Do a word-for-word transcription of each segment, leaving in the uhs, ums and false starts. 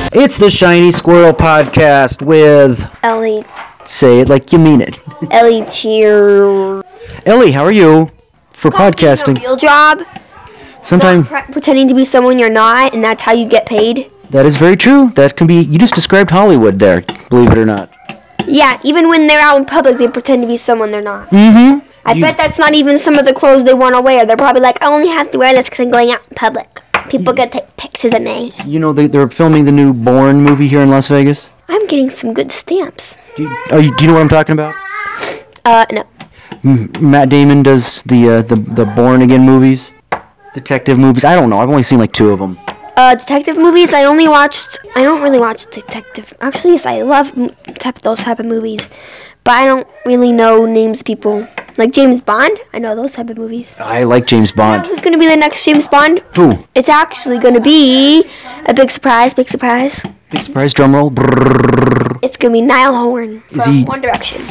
It's the Shiny Squirrel Podcast with... Ellie. Say it like you mean it. Ellie cheer. Ellie, how are you? For Call podcasting. being a real job. Sometimes... Not pre- pretending to be someone you're not, and that's how you get paid. That is very true. That can be... You just described Hollywood there, believe it or not. Yeah, even when they're out in public, they pretend to be someone they're not. Mm-hmm. I You- bet that's not even some of the clothes they want to wear. They're probably like, I only have to wear this because I'm going out in public. People get to take pictures of me. You know, they, they're filming the new Bourne movie here in Las Vegas. I'm getting some good stamps. Do you, are you, do you know what I'm talking about? Uh, no. M- Matt Damon does the, uh, the, the Bourne Again movies. Detective movies. I don't know. I've only seen like two of them. Uh, detective movies, I only watched, I don't really watch detective, actually, yes, I love m- type, those type of movies, but I don't really know names of people, like James Bond, I know those type of movies. I like James You know Bond. who's going to be the next James Bond? Who? It's actually going to be a big surprise, big surprise. Big surprise drum roll. Brrrr. It's going to be Niall Horan Is from he- One Direction.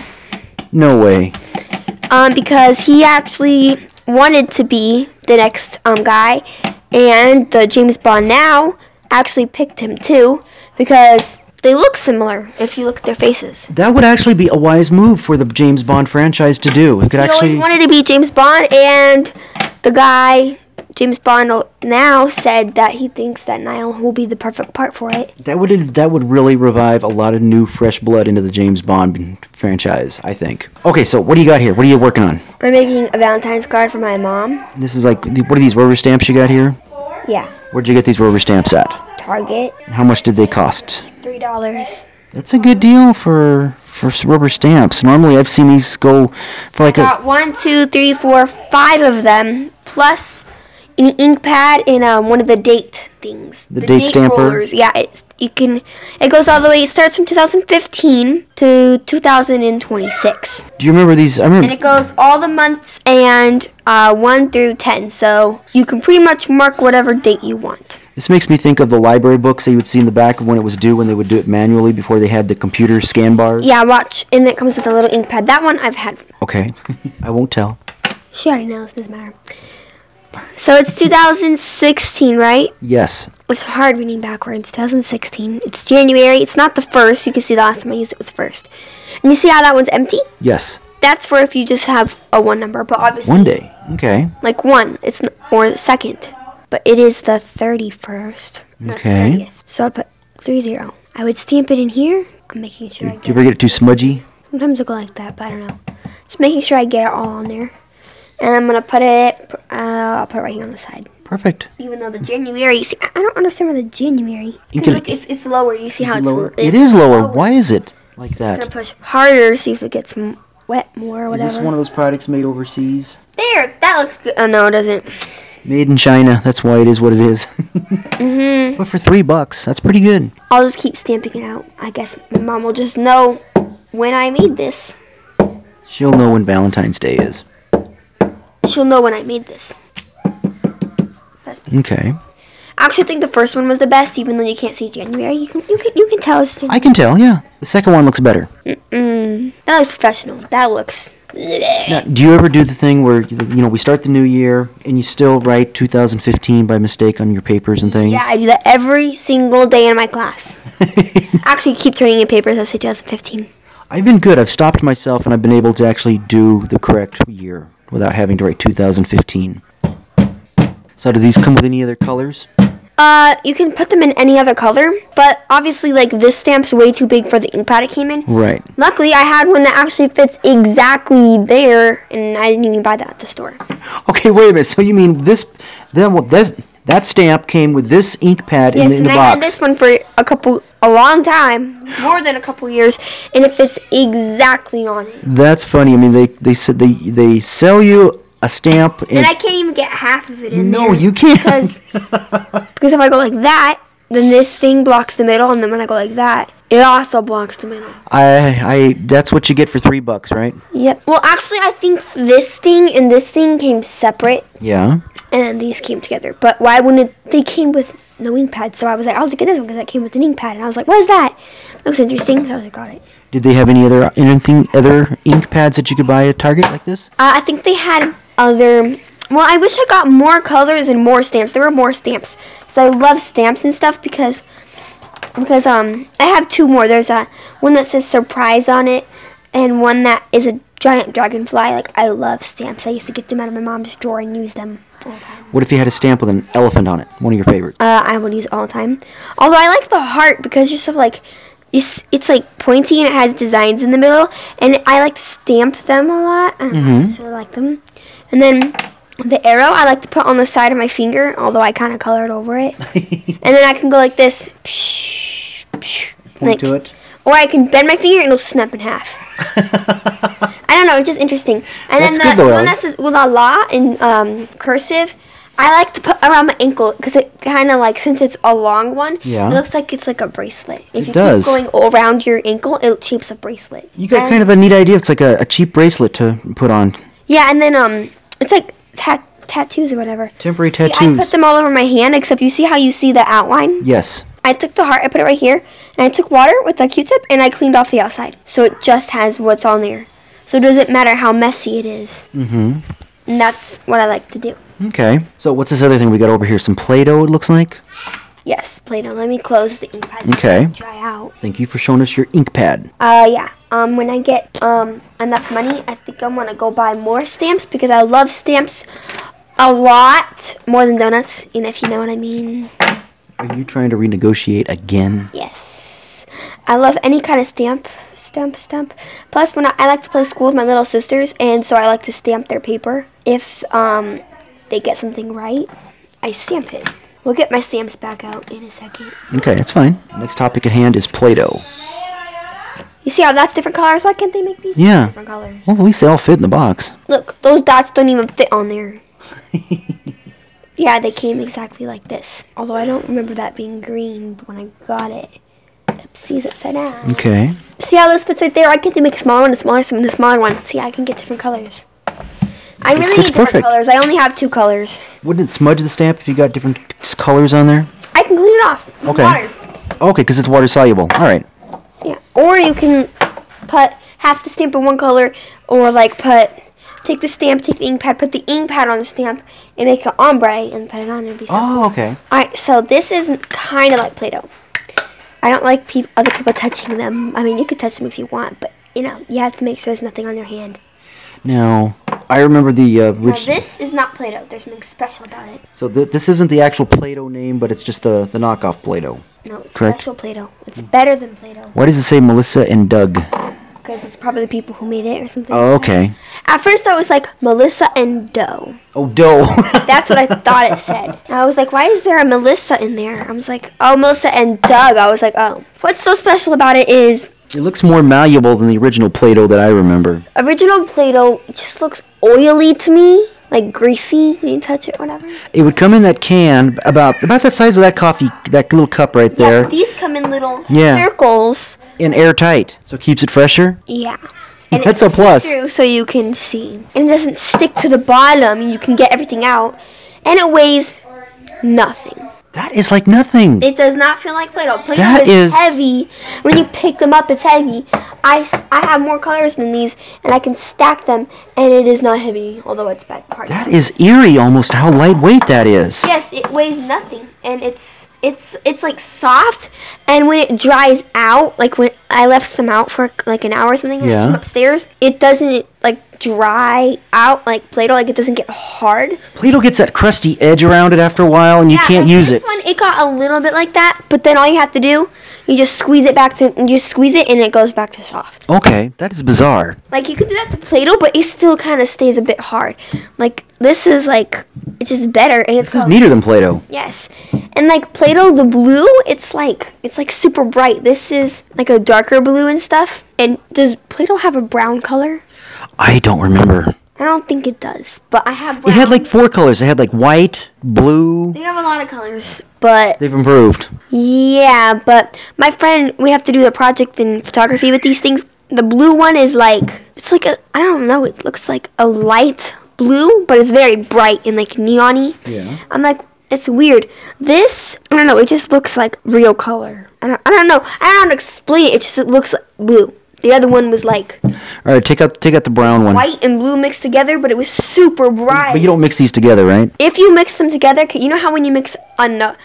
No way. Um, because he actually wanted to be the next um guy, and the James Bond now actually picked him too, because they look similar if you look at their faces. That would actually be a wise move for the James Bond franchise to do. It could He actually... always wanted to be James Bond, and the guy, James Bond now, said that he thinks that Niall will be the perfect part for it. That would that would really revive a lot of new, fresh blood into the James Bond franchise, I think. Okay, so what do you got here? What are you working on? I'm making a Valentine's card for my mom. This is like, what are these rubber stamps you got here? Yeah, Where'd you get these rubber stamps at? Target, And how much did they cost? three dollars. That's a good deal for for s- rubber stamps. Normally, I've seen these go for like a... Got one, two, three, four, five of them, plus an ink pad and um, one of the date things. The date stamper? rollers. Yeah, it's, you can. It goes all the way. It starts from two thousand fifteen to two thousand twenty-six, Do you remember these? I and remember... it goes all the months and uh, one through ten. So you can pretty much mark whatever date you want. This makes me think of the library books that you would see in the back of when it was due, when they would do it manually before they had the computer scan bars. Yeah, watch, and it comes with a little ink pad. That one I've had. Okay. I won't tell. She already knows. Doesn't matter. So it's two thousand sixteen, right? Yes. It's hard reading backwards. twenty sixteen. It's January. It's not the first. You can see the last time I used it was the first. And you see how that one's empty? Yes. That's for if you just have a one number. But obviously, One day. Okay. like one. It's n- or the second. But it is the thirty-first. not the Okay. thirtieth. So I'd put three zero. I would stamp it in here. I'm making sure I Do you get ever get it too smudgy? Sometimes I go like that, but I don't know. Just making sure I get it all on there. And I'm gonna put it. Uh, I'll put it right here on the side. Perfect. Even though the January, see, I I don't understand why the January. You 'Cause can- look, it's it's lower. Do you see how Is it's it lower? l- It it's is lower. lower. Why is it like Just gonna that? push harder to see if it gets m- wet more or Is whatever. this one of those products made overseas? There, that looks good. Oh no, it doesn't. Made in China. That's why it is what it is. Mhm. But for three bucks, that's pretty good. I'll just keep stamping it out. I guess my mom will just know when I made this. She'll know when Valentine's Day is. She'll know when I made this. That's, Okay. I actually think the first one was the best, even though you can't see January. You can you can you can tell it's January. I can tell, yeah. The second one looks better. Mm, that looks professional. That looks. Now, do you ever do the thing where, you know, we start the new year and you still write two thousand fifteen by mistake on your papers and things? Yeah, I do that every single day in my class. Actually, keep turning in papers that say two thousand fifteen. I've been good. I've stopped myself and I've been able to actually do the correct year without having to write two thousand fifteen. So do these come with any other colors? Uh, you can put them in any other color, but obviously, like, this stamp's way too big for the ink pad it came in. Right. Luckily, I had one that actually fits exactly there, and I didn't even buy that at the store. Okay, wait a minute. So you mean this, that, one- that, that stamp came with this ink pad in, Yes, the, in and the I box? had this one for a couple, a long time, more than a couple years, and it fits exactly on it. That's funny. I mean, they, they said they, they sell you a stamp and, And I can't even get half of it in no, there. you can't. Because, because if I go like that, then this thing blocks the middle, and then when I go like that, it also blocks the middle. I, I, that's what you get for three bucks, right? Yep. Well, actually, I think this thing and this thing came separate, Yeah. and then these came together. But why wouldn't it? They came with no ink pad, so I was like, I'll just get this one because that came with an ink pad, and I was like, what is that? Looks interesting, so I was like, got it. Did they have any other anything other ink pads that you could buy at Target like this? Uh, I think they had other. Well, I wish I got more colors and more stamps. There were more stamps, so I love stamps and stuff because because um I have two more. There's a one that says surprise on it, and one that is a giant dragonfly. Like, I love stamps. I used to get them out of my mom's drawer and use them all the time. What if you had a stamp with an elephant on it? One of your favorites. Uh, I would use it all the time. Although I like the heart because just sort of like it's, it's like pointy and it has designs in the middle, and I like to stamp them a lot. I don't know, I just really like them. And then the arrow I like to put on the side of my finger, although I kind of colored over it. And then I can go like this. Point Like, to it. or I can bend my finger and it'll snap in half. I don't know, it's just interesting. And That's then good the, though, the one Ellie. that says ooh la la in um, cursive, I like to put around my ankle because it kind of like, since it's a long one, Yeah. it looks like it's like a bracelet. If It you does. keep going around your ankle, it shapes a bracelet. You got And- kind of a neat idea. It's like a, a cheap bracelet to put on. Yeah, and then um, it's like tat- tattoos or whatever. Temporary See, I tattoos. put them all over my hand, except you see how you see the outline? Yes. I took the heart, I put it right here, and I took water with a Q-tip, and I cleaned off the outside. So it just has what's on there. So it doesn't matter how messy it is. Mm-hmm. And that's what I like to do. Okay. So what's this other thing we got over here? Some Play-Doh, it looks like. Yes, Play-Doh. Let me close the ink pad. Okay. So it can dry out. Thank you for showing us your ink pad. Uh, yeah. Um, when I get um enough money, I think I'm gonna go buy more stamps because I love stamps a lot more than donuts. And if you know what I mean. Are you trying to renegotiate again? Yes. I love any kind of stamp. Stamp, stamp. Plus, when I, I like to play school with my little sisters, and so I like to stamp their paper. If um they get something right, I stamp it. We'll get my stamps back out in a second. Okay, that's fine. Next topic at hand is Play-Doh. You see how that's different colors? Why can't they make these Yeah. different colors? Well, at least they all fit in the box. Look, those dots don't even fit on there. Yeah, they came exactly like this. Although I don't remember that being green when I got it. Oopsies, upside down. Okay. See how this fits right there? I can make a smaller one, a smaller one, and a smaller one. See, I can get different colors. I really fits need different perfect. colors. I only have two colors. Wouldn't it smudge the stamp if you got different s- colors on there? I can clean it off with Okay. water. Okay, because it's water soluble. All right. Yeah. Or you can put half the stamp in one color, or like put, take the stamp, take the ink pad, put the ink pad on the stamp, and make an ombre and put it on. It'd be so Oh, okay. Alright, so this is kind of like Play-Doh. I don't like peop other people touching them. I mean, you could touch them if you want, but, you know, you have to make sure there's nothing on your hand. Now, I remember the uh, Now, rich. this is not Play-Doh. There's something special about it. So th- this isn't the actual Play-Doh name, but it's just the, the knockoff Play-Doh. No, it's Correct. special Play-Doh. It's better than Play-Doh. Why does it say Melissa and Doug? Because it's probably the people who made it or something. Oh, okay. At first, I was like, Melissa and Doe. Oh, dough. That's what I thought it said. And I was like, why is there a Melissa in there? I was like, oh, Melissa and Doug. I was like, oh. What's so special about it is It looks more malleable than the original Play-Doh that I remember. original Play-Doh just looks oily to me. Like greasy when you touch it, whatever. It would come in that can about about the size of that coffee, that little cup right Yeah, there, these come in little Yeah. circles. and airtight, so it keeps it fresher. Yeah. That's a plus. Through so you can see. And it doesn't stick to the bottom. You can get everything out. And it weighs nothing. That is like nothing. It does not feel like Play-Doh. Play-Doh That is, is- heavy. When you pick them up, it's heavy. I, s- I have more colors than these, and I can stack them, and it is not heavy, although it's bad hard. That is eerie almost how lightweight that is. Yes, it weighs nothing, and it's it's it's like soft. And when it dries out, like when I left some out for like an hour or something, and I Yeah. came upstairs, it doesn't like dry out like Play-Doh. Like it doesn't get hard. Play-Doh gets that crusty edge around it after a while, and you Yeah, can't and use this it. one, it got a little bit like that, but then all you have to do, you just squeeze it back to, you just squeeze it, and it goes back to soft. Okay, that is bizarre. Like you could do that to Play-Doh, but it still kind of stays a bit hard. Like this is like, it's just better, and it's This is called- neater than Play-Doh. Yes, and like Play-Doh, the blue, it's like it's like super bright. This is like a darker blue and stuff. And does Play-Doh have a brown color? I don't remember. I don't think it does, but I have. It Brown. had like four colors. It had like white, blue. They have a lot of colors, but They've improved. yeah, but my friend, we have to do the project in photography with these things. The blue one is like it's like a I don't know. It looks like a light blue, but it's very bright and like neon-y. Yeah. I'm like, it's weird. This, I don't know, it just looks like real color. I don't, I don't know. I don't know how to explain it. It just it looks like blue. The other one was like All right, take out take out the brown one. white and blue mixed together, but it was super bright. But you don't mix these together, right? If you mix them together, 'cause you know how when you mix a nut,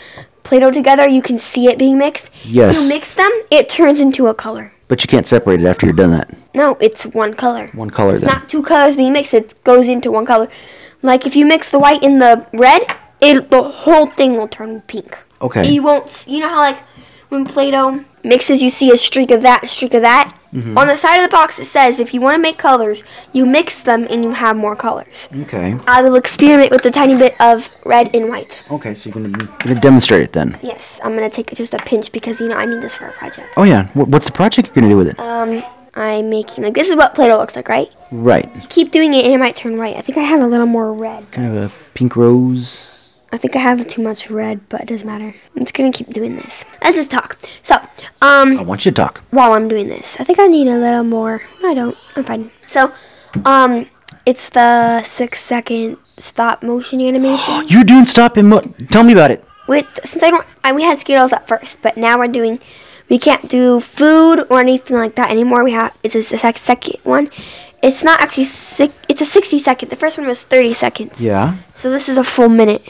Play-Doh together, you can see it being mixed. Yes. If you mix them, it turns into a color. But you can't separate it after you're done that. No, it's one color. One color It's then. not two colors being mixed. It goes into one color. Like if you mix the white and the red, it the whole thing will turn pink. Okay. You won't. s- You know how like when Play-Doh mixes, you see a streak of that, a streak of that. Mm-hmm. On the side of the box, it says if you want to make colors, you mix them and you have more colors. Okay. I will experiment with a tiny bit of red and white. Okay, so you're gonna, you're gonna demonstrate it then. Yes, I'm gonna take just a pinch because you know I need this for a project. Oh yeah. What, what's the project you're gonna do with it? Um, I'm making like this is what Play-Doh looks like, right? Right. Keep doing it and it might turn white. I think I have a little more red. Kind of a pink rose. I think I have too much red, but it doesn't matter. I'm just gonna keep doing this. Let's just talk. So, um, I want you to talk. while I'm doing this, I think I need a little more. No, I don't. I'm fine. So, um, it's the six second stop motion animation. You're doing stop and mo- tell me about it. With since I don't, I, we had Skittles at first, but now we're doing. We can't do food or anything like that anymore. We have it's a sec- second one. It's not actually six. It's a sixty second. The first one was thirty seconds. Yeah. So this is a full minute.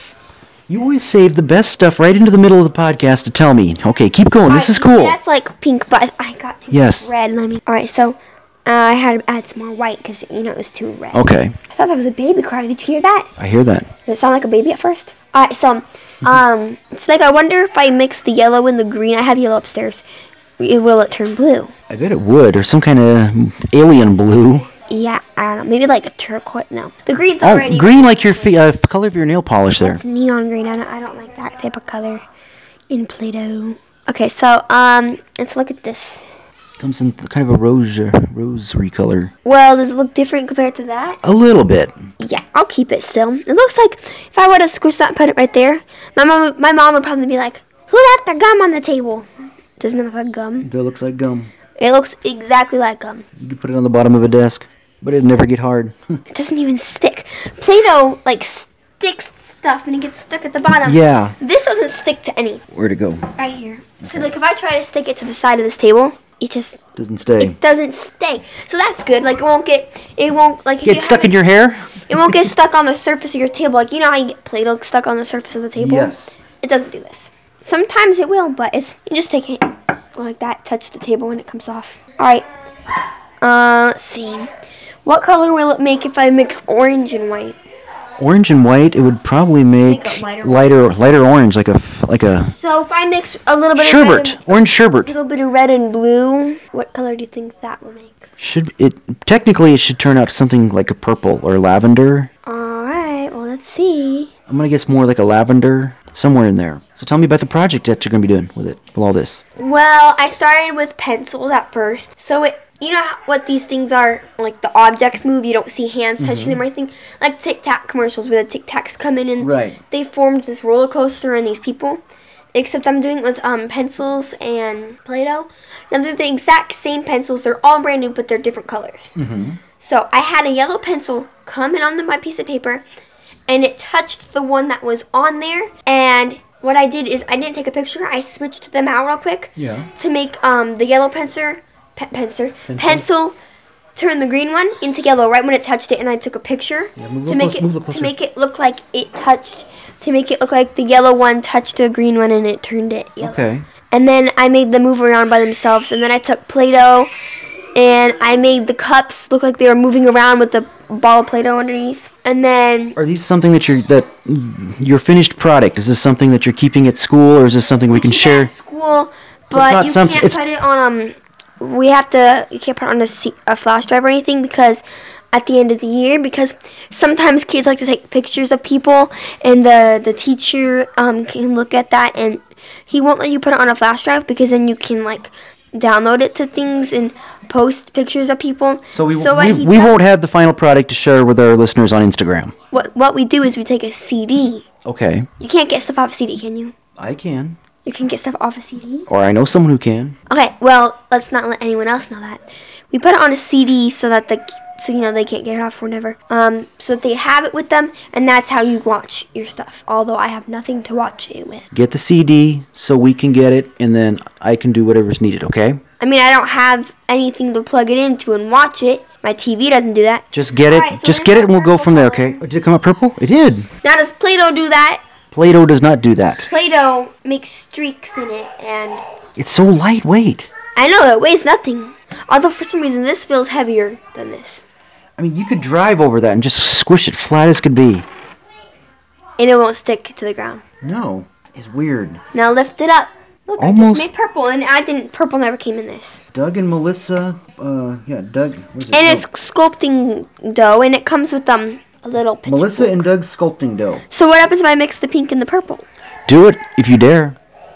You always save the best stuff right into the middle of the podcast to tell me. Okay, keep going. This is Alright, cool. That's like pink, but I got too Yes. much red. Let me. All right, so uh, I had to add some more white because you know it was too red. Okay, I thought that was a baby crying. Did you hear that? I hear that. Did it sound like a baby at first? All right, so um, it's like I wonder if I mix the yellow and the green. I have yellow upstairs. It, will it turn blue? I bet it would, or some kind of alien blue. Yeah, I don't know. Maybe like a turquoise. No, the green's Oh, already. green like your fe- uh, color of your nail polish there. It's neon green. I don't. I don't like that type of color in Play-Doh. Okay, so um, let's look at this. Comes in th- kind of a rose, uh, rosary color. Well, does it look different compared to that? A little bit. Yeah, I'll keep it still. It looks like if I were to squish that and put it right there, my mom, would- my mom would probably be like, "Who left their gum on the table?" Doesn't it look like gum? That looks like gum. It looks exactly like gum. You could put it on the bottom of a desk, but it'd never get hard. It doesn't even stick. Play-Doh like sticks stuff and it gets stuck at the bottom. Yeah. This doesn't stick to any. Where'd it go? Right here. So like if I try to stick it to the side of this table, it just Doesn't stay. it doesn't stay. So that's good. Like it won't get it won't like if Get you stuck have in it, your hair? it won't get stuck on the surface of your table. Like you know how you get Play-Doh stuck on the surface of the table? Yes. It doesn't do this. Sometimes it will, but it's you just take it go like that, touch the table when it comes off. Alright. Uh let's see. What color will it make if I mix orange and white? Orange and white, it would probably make make a lighter lighter, lighter orange, like a, f- like a So if I mix a little bit of sherbet, red and, orange sherbet. little bit of red and blue, what color do you think that will make? Should it technically it should turn out something like a purple or lavender. Alright, well let's see. I'm gonna guess more like a lavender, somewhere in there. So tell me about the project that you're gonna be doing with it, with all this. Well, I started with pencils at first. So it, you know how- what these things are, like the objects move, you don't see hands touching them or anything? Like Tic Tac commercials where the Tic Tacs come in and Right. they formed this roller coaster and these people. Except I'm doing it with um, pencils and Play-Doh. Now they're the exact same pencils. They're all brand new, but they're different colors. Mm-hmm. So I had a yellow pencil come in onto my piece of paper, and it touched the one that was on there. And what I did is I didn't take a picture. I switched them out real quick Yeah. to make um, the yellow pencil, pe- pencil, pencil, turn the green one into yellow right when it touched it. And I took a picture Yeah, move a to little make close- it move a little to closer. make it look like it touched. To make it look like the yellow one touched the green one and it turned it yellow. Okay. And then I made them move around by themselves. And then I took Play-Doh and I made the cups look like they were moving around with the ball of Play-Doh underneath. And then Are these something that you're that your finished product? Is this something that you're keeping at school, or is this something we can keep it share? at school, it's but not you something- can't it's- put it on um. We have to. You can't put it on a, C, a flash drive or anything because at the end of the year, because sometimes kids like to take pictures of people, and the the teacher um can look at that, and he won't let you put it on a flash drive because then you can like download it to things and post pictures of people. So we what we, he we does- won't have the final product to share with our listeners on Instagram. What what we do is we take a C D. Okay. You can't get stuff off a C D, can you? I can. You can get stuff off a C D. Or I know someone who can. Okay, well, let's not let anyone else know that. We put it on a C D so that the so you know they can't get it off whenever. Um, so that they have it with them, and that's how you watch your stuff. Although I have nothing to watch it with. Get the C D so we can get it, and then I can do whatever's needed, okay? I mean, I don't have anything to plug it into and watch it. My T V doesn't do that. Just get it. Alright, so just then get it the and we'll go purple from there, color. okay? Oh, did it come out purple? It did. Now does Play-Doh do that? Play-Doh does not do that. Play-Doh makes streaks in it, and It's so lightweight. I know it weighs nothing. Although for some reason this feels heavier than this. I mean, you could drive over that and just squish it flat as could be. And it won't stick to the ground. No, it's weird. Now lift it up. Look, I Almost- just made purple, and I didn't. Purple never came in this. Doug and Melissa, uh, yeah, Doug. Where's it? And No. it's sculpting dough, and it comes with um a little pitch Melissa book. and Doug's sculpting dough. So what happens if I mix the pink and the purple? Do it if you dare.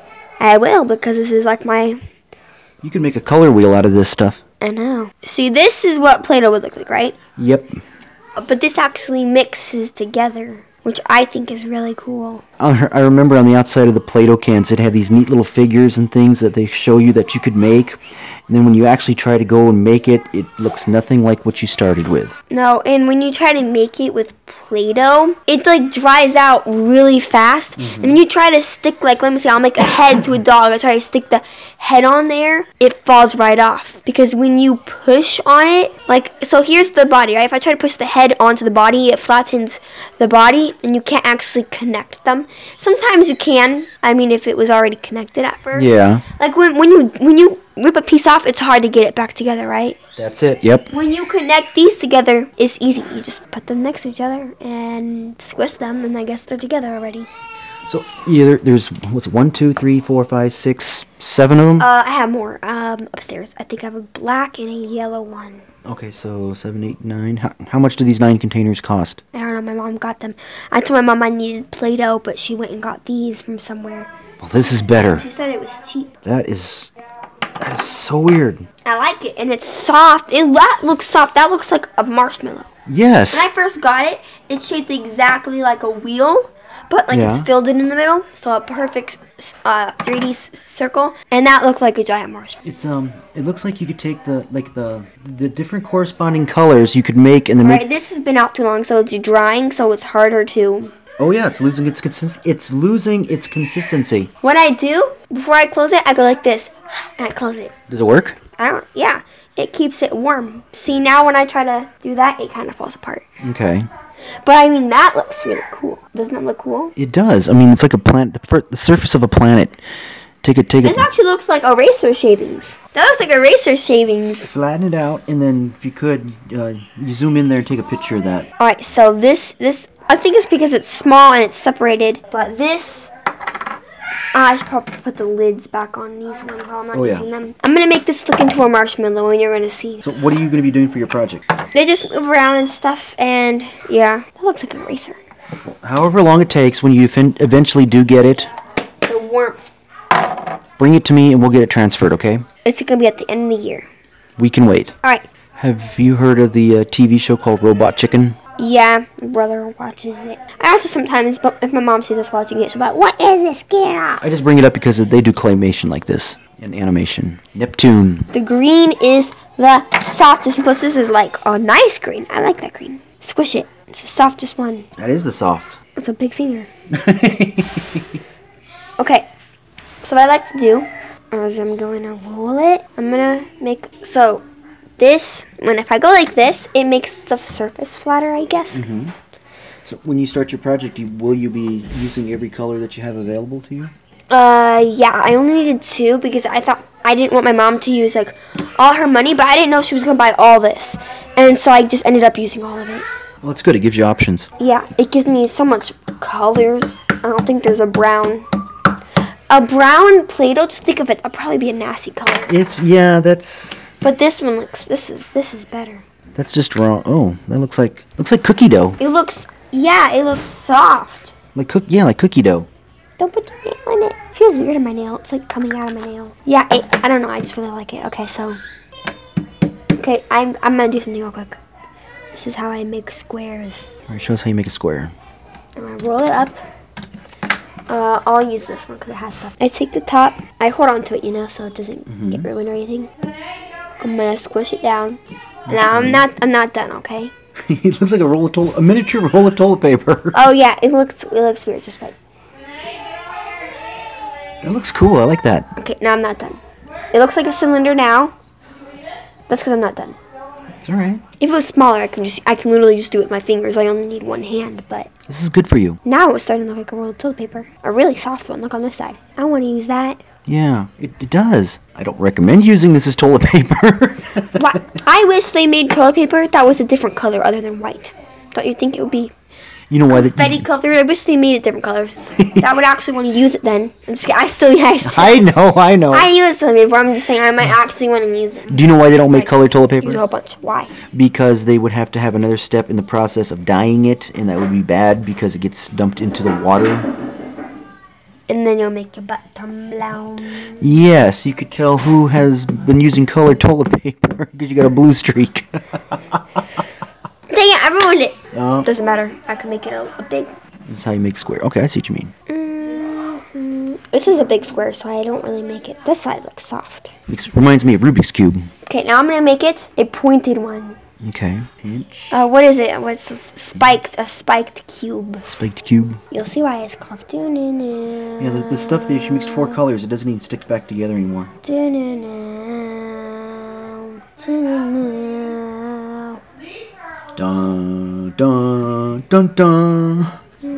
I will, because this is like my. You can make a color wheel out of this stuff. I know. See, this is what Play-Doh would look like, right? Yep. But this actually mixes together, which I think is really cool. I I remember on the outside of the Play-Doh cans, it had these neat little figures and things that they show you that you could make. And then when you actually try to go and make it, it looks nothing like what you started with. No, and when you try to make it with Play-Doh, it like dries out really fast. And when you try to stick, like, let me see, I'll make a head to a dog. I try to stick the head on there, it falls right off. Because when you push on it, like, so here's the body, right? If I try to push the head onto the body, it flattens the body, and you can't actually connect them. Sometimes you can. I mean, if it was already connected at first. Yeah. Like when when you when you rip a piece off, it's hard to get it back together, right? That's it. Yep. When you connect these together, it's easy. You just put them next to each other and squish them, and I guess they're together already. So yeah, there, there's what's it, one, two, three, four, five, six, seven of them. Uh, I have more um, upstairs. I think I have a black and a yellow one. Okay, so seven, eight, nine. How, how much do these nine containers cost? I don't know. My mom got them. I told my mom I needed Play-Doh, but she went and got these from somewhere. Well, this is better. She said it was cheap. That is that is so weird. I like it, and it's soft. It that looks soft. That looks like a marshmallow. Yes. When I first got it, it's shaped exactly like a wheel, but like Yeah. it's filled in in the middle, so a perfect uh, three D s- circle, and that looked like a giant marshmallow. It's um. It looks like you could take the like the the different corresponding colors you could make and then make. Right, this has been out too long, so it's drying, so it's harder to. Oh yeah, it's losing its consist. It's losing its consistency. What I do before I close it, I go like this, and I close it. Does it work? I don't. Yeah, it keeps it warm. See, now when I try to do that, it kind of falls apart. Okay. But I mean, that looks really cool. Doesn't that look cool? It does. I mean, it's like a planet. The, fir- the surface of a planet. Take it. Take This it. actually looks like eraser shavings. That looks like eraser shavings. Flatten it out, and then if you could, uh, you zoom in there and take a picture of that. All right, so this this I think it's because it's small and it's separated, but this uh, I should probably put the lids back on these ones while I'm not Oh, yeah. using them. I'm gonna make this look into a marshmallow, and you're gonna see. So, what are you going to be doing for your project? They just move around and stuff, and yeah, that looks like an eraser. However long it takes, when you fin- eventually do get it, The warmth. bring it to me and we'll get it transferred. Okay? It's gonna be at the end of the year. We can wait. All right. Have you heard of the uh, T V show called Robot Chicken? Yeah, my brother watches it. I also sometimes, but if my mom sees us watching it, she'll be like, "What is this, Kira?" I just bring it up because they do claymation like this and animation. Neptune. The green is the softest. Plus, this is like a nice green. I like that green. Squish it. It's the softest one. That is the soft. It's a big finger. Okay. So what I like to do is I'm going to roll it. I'm going to make... So, this... When if I go like this, it makes the surface flatter, I guess. Mm-hmm. So when you start your project, you, will you be using every color that you have available to you? Uh, yeah. I only needed two because I thought... I didn't want my mom to use, like, all her money, but I didn't know she was going to buy all this. And so I just ended up using all of it. Well, it's good. It gives you options. Yeah, it gives me so much colors. I don't think there's a brown. A brown Play-Doh, just think of it, that'll probably be a nasty color. It's yeah. That's But this one looks, this is, this is better. that's just wrong. Oh, that looks like looks like cookie dough. It looks, yeah, it looks soft. Like cook. Yeah, like cookie dough. Don't put your nail in it. It feels weird in my nail. It's like coming out of my nail. Yeah, it, I don't know. I just really like it. Okay, so. Okay, I'm, I'm going to do something real quick. This is how I make squares. All right, show us how you make a square. I'm going to roll it up. Uh, I'll use this one because it has stuff. I take the top. I hold on to it, you know, so it doesn't Mm-hmm. get ruined or anything. I'm going to squish it down. Now, I'm not, I'm not done, okay? It looks like a roll of toilet, a miniature roll of toilet paper. Oh, yeah, it looks, it looks weird, just right. That looks cool. I like that. Okay, now I'm not done. It looks like a cylinder now. That's because I'm not done. It's all right. If it was smaller, I can just I can literally just do it with my fingers. I only need one hand, but This is good for you. now it's starting to look like a roll of toilet paper. A really soft one. Look on this side. I want to use that. Yeah, it, it does. I don't recommend using this as toilet paper. Wha- I wish they made toilet paper that was a different color other than white. Don't you think it would be You know why? That, Betty colored? I wish they made it different colors. I would actually want to use it then. I'm just kidding. I still, I still, I know, I know. I use toilet paper. I'm just saying I might actually want to use it. Do you know why they don't make Like, colored toilet Use a paper? whole bunch. Why? Because they would have to have another step in the process of dyeing it, and that would be bad because it gets dumped into the water. And then you'll make your butt tumble down. Yes, you could tell who has been using colored toilet paper because you got a blue streak. Dang it, I ruined it. Oh. Doesn't matter. I can make it a, a big. This is how you make square. Okay, I see what you mean. Mm-hmm. This is a big square, so I don't really make it. This side looks soft. It reminds me of Rubik's Cube. Okay, now I'm gonna make it a pointed one. Okay. Pinch. Uh, what is it? What's this? Spiked? A spiked cube. Spiked cube. You'll see why it's called. Do-na-na. Yeah, the, the stuff that she mixed four colors, it doesn't even stick back together anymore. Do-na-na. Do-na-na. Dun, dun, dun, dun.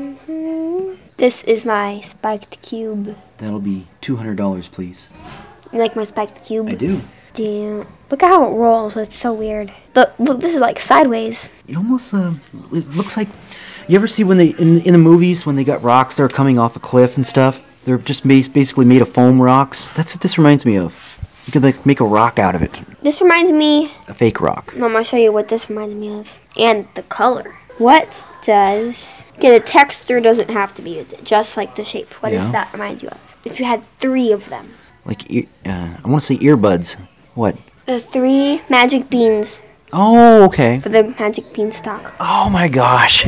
This is my spiked cube. That'll be two hundred dollars, please. You like my spiked cube? I do. Damn. Look at how it rolls. It's so weird. Look, look, this is like sideways. It almost, uh, it looks like, you ever see when they, in, in the movies, when they got rocks that are coming off a cliff and stuff? They're just bas- basically made of foam rocks. That's what this reminds me of. You could, like, make a rock out of it. This reminds me. A fake rock. I'm gonna show you what this reminds me of. And the color. What does. Okay, the texture doesn't have to be just like the shape. What does Yeah. that remind you of? If you had three of them. Like, ear, uh, I want to say earbuds. What? The three magic beans Oh, okay. for the magic beanstalk. Oh my gosh.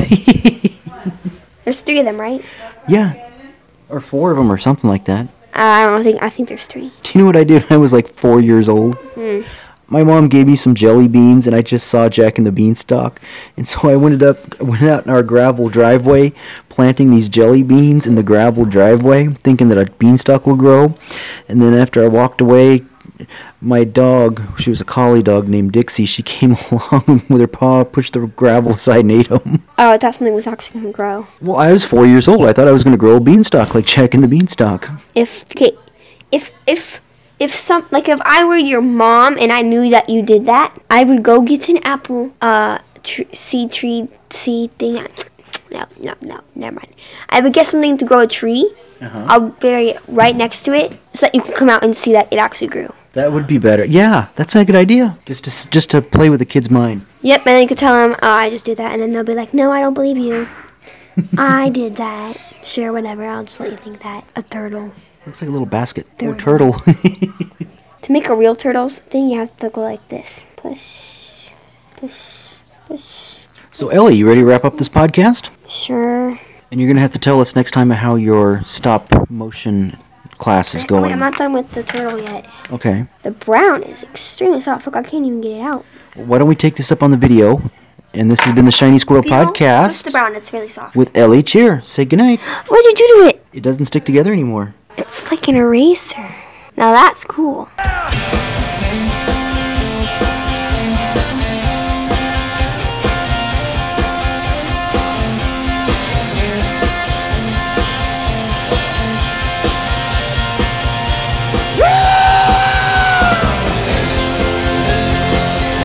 There's three of them, right? Yeah. Or four of them or something like that. Uh, I don't think. I think there's three. Do you know what I did when I was like four years old? Hmm. My mom gave me some jelly beans, and I just saw Jack and the Beanstalk, and so I went up, went out in our gravel driveway, planting these jelly beans in the gravel driveway, thinking that a beanstalk will grow. And then after I walked away, my dog, she was a collie dog named Dixie, she came along with her paw, pushed the gravel aside, and ate them. Oh, I thought something was actually gonna grow. Well, I was four years old. I thought I was going to grow a beanstalk like Jack and the Beanstalk. If okay, if if if some like if I were your mom and I knew that you did that, I would go get an apple uh tr- seed tree seed thing. No, no, no, never mind. I would get something to grow a tree. Uh-huh. I'll bury it right next to it so that you can come out and see that it actually grew. That would be better. Yeah, that's a good idea. Just to s- just to play with the kid's mind. Yep, and then you could tell them, oh, I just did that, and then they'll be like, no, I don't believe you. I did that. Sure, whatever. I'll just let you think that. A turtle. Looks like a little basket. Oh, Turtle. turtle. To make a real turtles thing, you have to go like this. Push, push, push. So, Ellie, you ready to wrap up this podcast? Sure. And you're going to have to tell us next time how your stop motion class is Wait, going. I'm not done with the turtle yet. Okay. The brown is extremely soft. Look, I can't even get it out. Why don't we take this up on the video? And this has been the Shiny Squirrel Feel? Push the Podcast brown. It's really soft. with Ellie Cheer. Say goodnight. What'd you do to it? It doesn't stick together anymore. It's like an eraser. Now that's cool.